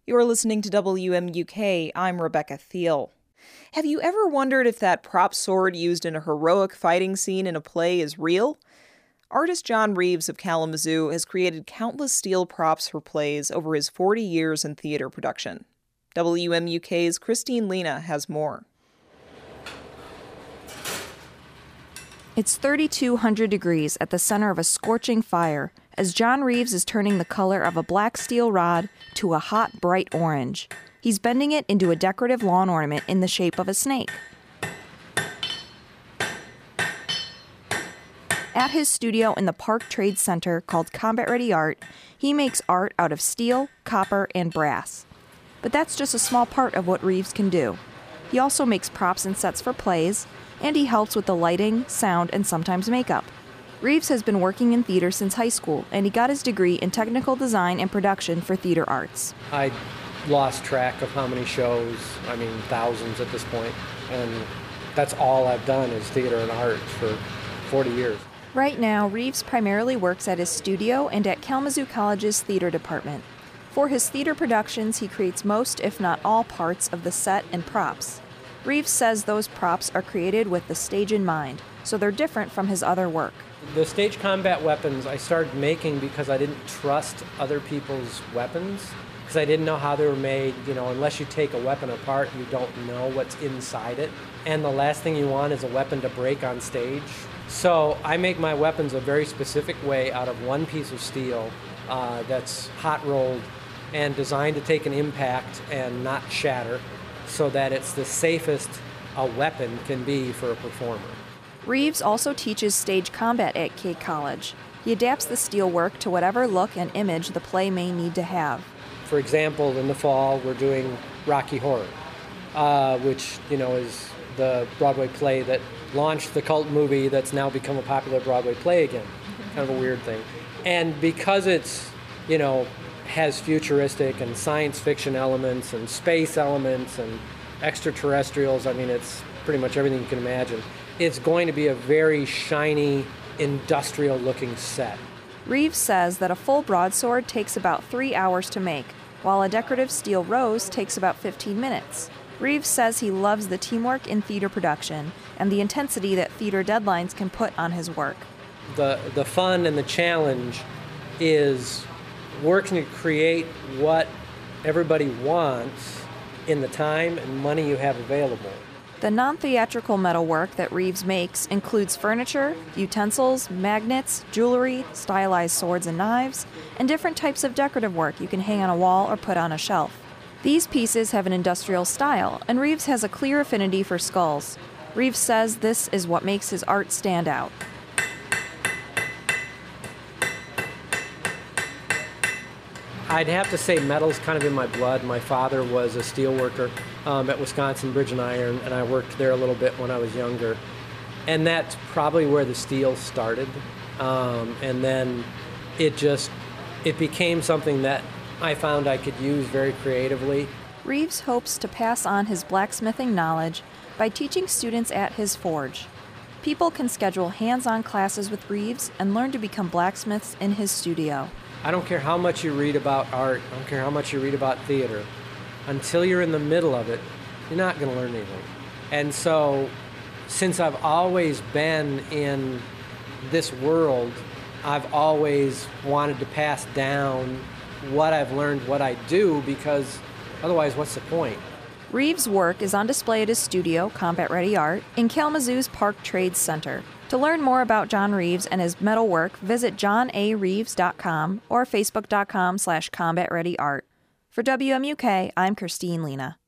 You're listening to WMUK. I'm Rebecca Thiel. Have you ever wondered if that prop sword used in a heroic fighting scene in a play is real? Artist John Reeves of Kalamazoo has created countless steel props for plays over his 40 years in theater production. WMUK's Christine Lena has more. It's 3,200 degrees at the center of a scorching fire as John Reeves is turning the color of a black steel rod to a hot, bright orange. He's bending it into a decorative lawn ornament in the shape of a snake. At his studio in the Park Trade Center called Combat Ready Art, he makes art out of steel, copper, and brass. But that's just a small part of what Reeves can do. He also makes props and sets for plays, and he helps with the lighting, sound, and sometimes makeup. Reeves has been working in theater since high school, and he got his degree in technical design and production for theater arts. I lost track of how many shows, thousands at this point, and that's all I've done is theater and art for 40 years. Right now, Reeves primarily works at his studio and at Kalamazoo College's theater department. For his theater productions, he creates most, if not all, parts of the set and props. Reeves says those props are created with the stage in mind, so they're different from his other work. The stage combat weapons I started making because I didn't trust other people's weapons, because I didn't know how they were made. Unless you take a weapon apart, you don't know what's inside it. And the last thing you want is a weapon to break on stage. So I make my weapons a very specific way out of one piece of steel that's hot rolled and designed to take an impact and not shatter, so that it's the safest a weapon can be for a performer. Reeves also teaches stage combat at K College. He adapts the steel work to whatever look and image the play may need to have. For example, in the fall, we're doing Rocky Horror, which, is the Broadway play that launched the cult movie that's now become a popular Broadway play again. Kind of a weird thing. And because it's, has futuristic and science fiction elements and space elements and extraterrestrials, it's pretty much everything you can imagine. It's going to be a very shiny, industrial-looking set. Reeves says that a full broadsword takes about 3 hours to make, while a decorative steel rose takes about 15 minutes. Reeves says he loves the teamwork in theater production and the intensity that theater deadlines can put on his work. The fun and the challenge is working to create what everybody wants in the time and money you have available. The non-theatrical metalwork that Reeves makes includes furniture, utensils, magnets, jewelry, stylized swords and knives, and different types of decorative work you can hang on a wall or put on a shelf. These pieces have an industrial style, and Reeves has a clear affinity for skulls. Reeves says this is what makes his art stand out. I'd have to say metal's kind of in my blood. My father was a steel worker at Wisconsin Bridge and Iron, and I worked there a little bit when I was younger. And that's probably where the steel started. And then it became something that I found I could use very creatively. Reeves hopes to pass on his blacksmithing knowledge by teaching students at his forge. People can schedule hands-on classes with Reeves and learn to become blacksmiths in his studio. I don't care how much you read about art, I don't care how much you read about theater. Until you're in the middle of it, you're not going to learn anything. And so, since I've always been in this world, I've always wanted to pass down what I've learned, what I do, because otherwise, what's the point? Reeves' work is on display at his studio, Combat Ready Art, in Kalamazoo's Park Trade Center. To learn more about John Reeves and his metal work, visit johnareeves.com or facebook.com/combatreadyart. For WMUK, I'm Christine Lena.